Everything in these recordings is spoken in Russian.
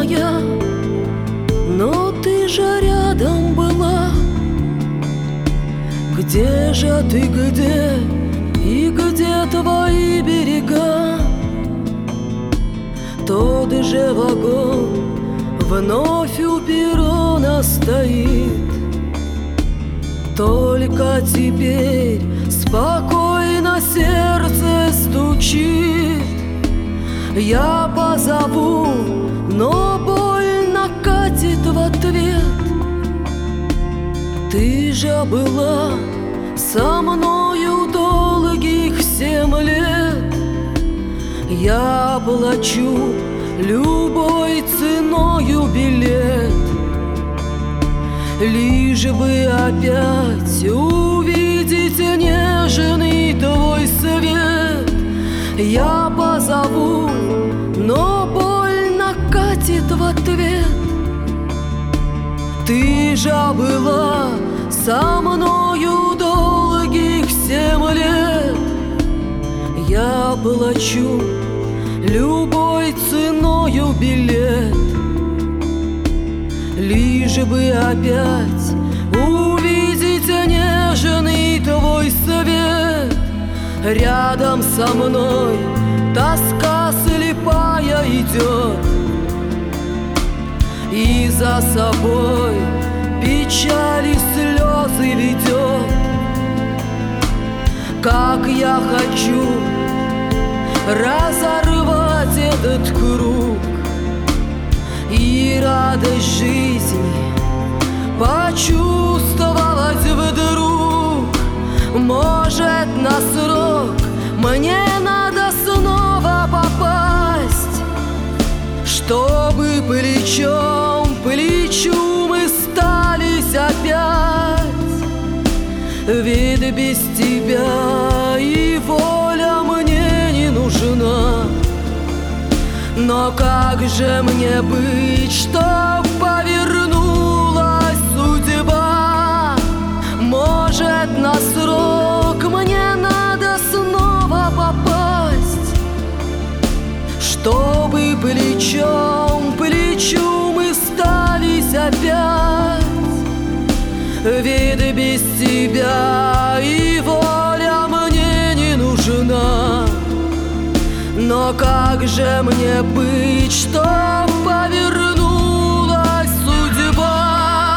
моя, но ты же рядом была. Где же ты, где, и где твои берега? Тот же вагон вновь у перрона стоит, только теперь спокойно сердце стучит. Я позову, но больно катит в ответ. Ты же была со мною долгих 7 лет. Я плачу любой ценою билет, лишь бы опять увидеть нежный твой свет. Я позову, но больно катит в ответ. Ты же была со мною долгих 7 лет. Я плачу любой ценою билет, лишь бы опять увидеть нежный твой свет. Рядом со мной тоска слепая идет, и за собой печали слезы ведет. Как я хочу разорвать этот круг и радость жизни почувствовать вдруг. Может, на срок мне надо снова попасть, чтобы плечом к плечу мы стались опять. Ведь без тебя и воля мне не нужна. Но как же мне быть, чтоб повернулась судьба? Может, на срок мне надо снова попасть, чтобы плечом к плечу мы стались опять. Ведь без тебя и воля мне не нужна. Но как же мне быть, чтоб повернулась судьба?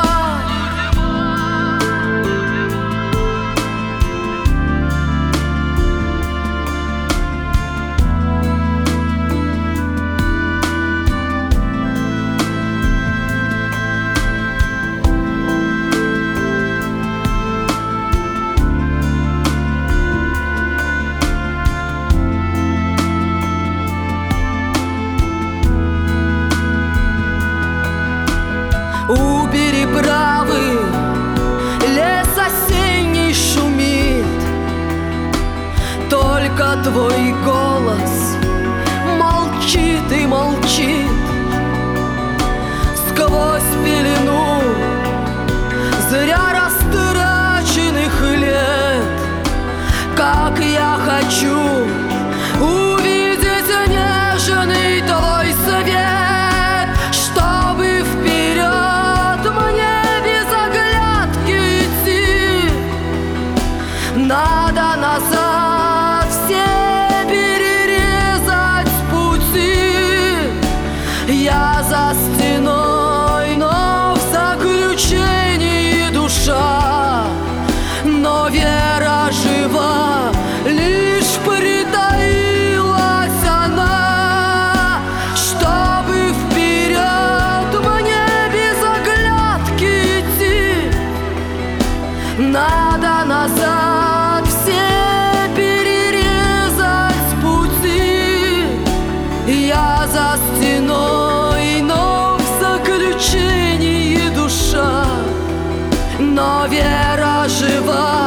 У переправы лес осенний шумит, только твой голос молчит и молчит. Сквозь пелену зря растраченных лет, как я хочу увидеть нежный твой свет, чтобы вперед надо назад все перерезать пути. Я за стеной, но в заключении душа, но вера жива, лишь притаилась она. Чтобы вперед мне без оглядки идти, надо назад за стеной, но в заключении душа, но вера жива.